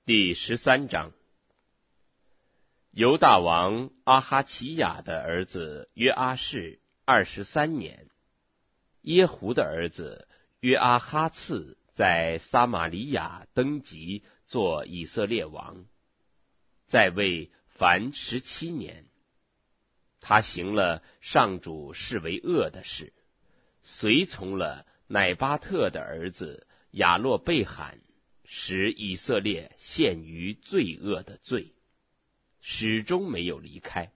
第13章。犹大王阿哈齐亚的儿子约阿士23年，耶胡的儿子约阿哈次在撒玛利亚登基做以色列王，在位凡17年。他行了上主视为恶的事，随从了乃巴特的儿子亚洛贝罕，使以色列陷于罪恶的罪，始终没有离开。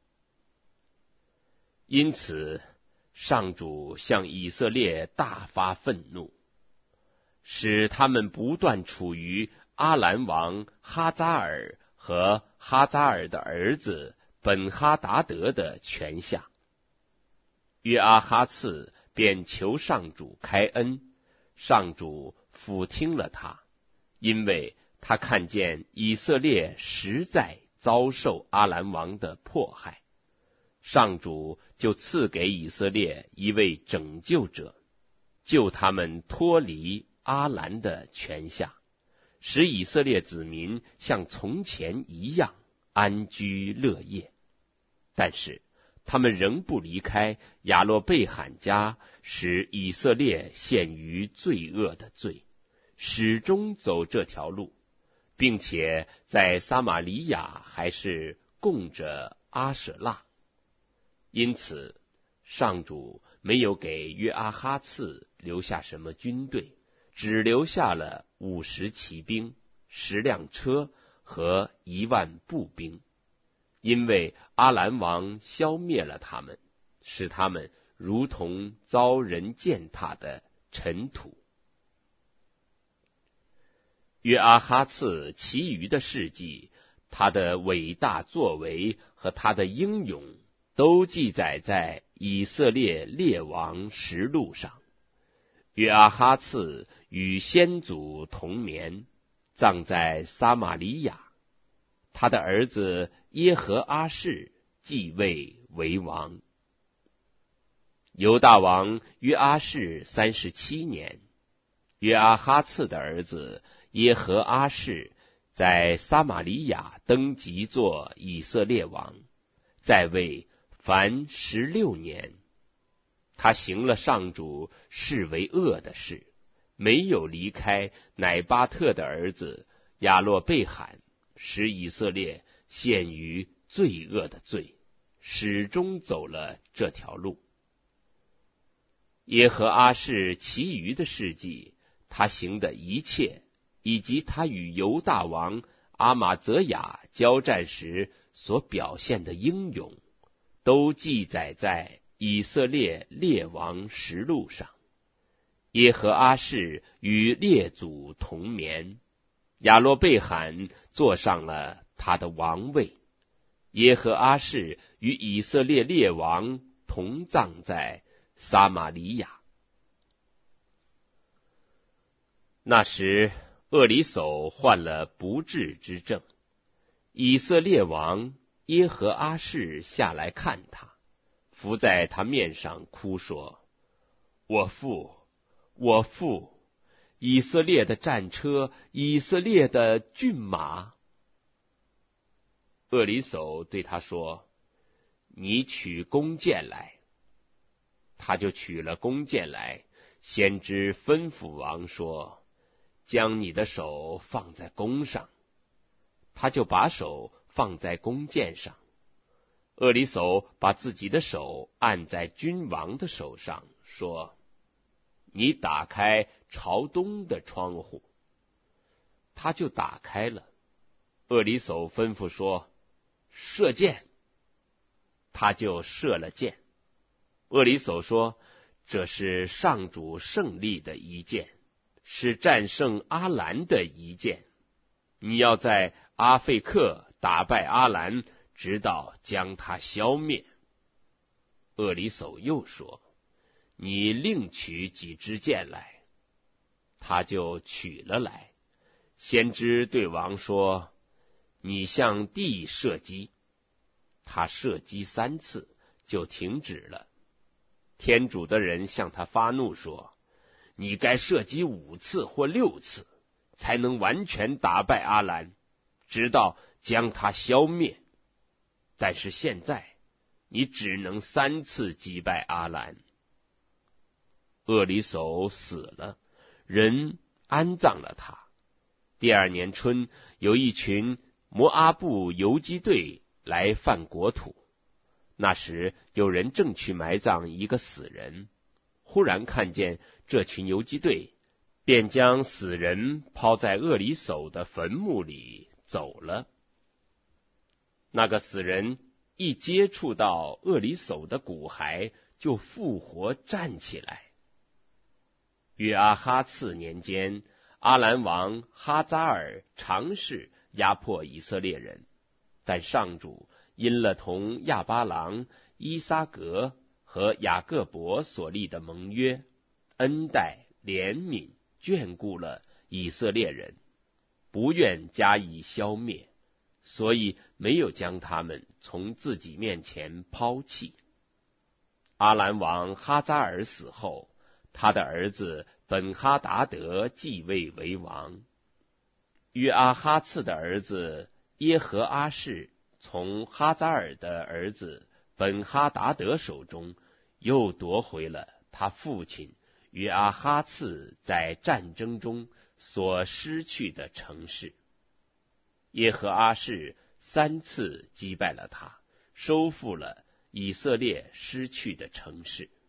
因此，上主向以色列大发愤怒，使他们不断处于阿兰王哈扎尔和哈扎尔的儿子本哈达德的权下。约阿哈次便求上主开恩，上主俯听了他，因为他看见以色列实在遭受阿兰王的迫害，上主就赐给以色列一位拯救者，救他们脱离阿兰的权下，使以色列子民像从前一样安居乐业。但是他们仍不离开亚洛贝罕家使以色列陷于罪恶的罪，始终走这条路，并且在撒玛利亚还是供着阿舍拉。因此，上主没有给约阿哈次留下什么军队，只留下了50骑兵、10辆车和1万步兵，因为阿兰王消灭了他们，使他们如同遭人践踏的尘土。约阿哈次其余的事迹，他的伟大作为和他的英勇，都记载在以色列列王实录上。约阿哈次与先祖同眠，葬在撒玛利亚。他的儿子耶和阿士继位为王。犹大王约阿士37年，约阿哈次的儿子耶和阿士在撒玛利亚登基做以色列王，在位凡16年。他行了上主视为恶的事，没有离开乃巴特的儿子亚洛贝罕，使以色列陷于罪恶的罪，始终走了这条路。耶和阿士其余的事迹，他行的一切，以及他与犹大王阿玛泽雅交战时所表现的英勇，都记载在以色列列王实录上。耶和阿士与列祖同眠，亚洛贝罕坐上了他的王位。耶和阿士与以色列列王同葬在撒玛利亚。那时厄里叟患了不治之症，以色列王耶和阿士下来看他，伏在他面上哭说：我父，我父，以色列的战车，以色列的骏马。厄里叟对他说：你取弓箭来。他就取了弓箭来。先知吩咐王说：将你的手放在弓上。他就把手放在弓箭上。厄里叟把自己的手按在君王的手上，说：你打开朝东的窗户。他就打开了。厄里叟吩咐说：射箭。他就射了箭。厄里叟说：这是上主胜利的一箭，是战胜阿兰的一箭。你要在阿费克打败阿兰，直到将他消灭。厄里叟又说：你另取几支箭来。他就取了来。先知对王说：你向地射击。他射击3次，就停止了。天主的人向他发怒说：你该射击5次或6次， 才能完全打败阿兰，直到将他消灭。但是现在你只能3次击败阿兰。厄里叟死了，人安葬了他。第2年春，有一群摩阿布游击队来犯国土。那时有人正去埋葬一个死人，忽然看见这群游击队，便将死人抛在厄里叟的坟墓里走了。那个死人一接触到厄里叟的骨骸，就复活站起来。约阿哈次年间，阿兰王哈扎尔尝试压迫以色列人，但上主因了同亚巴郎、伊撒格和雅各伯所立的盟约，恩待、怜悯、眷顾了以色列人，不愿加以消灭，所以没有将他们从自己面前抛弃。阿兰王哈扎尔死后，他的儿子本哈达德继位为王。约阿哈次的儿子耶和阿士从哈扎尔的儿子本哈达德手中又夺回了他父亲约阿哈次在战争中所失去的城市。耶和阿士3次击败了他，收复了以色列失去的城市。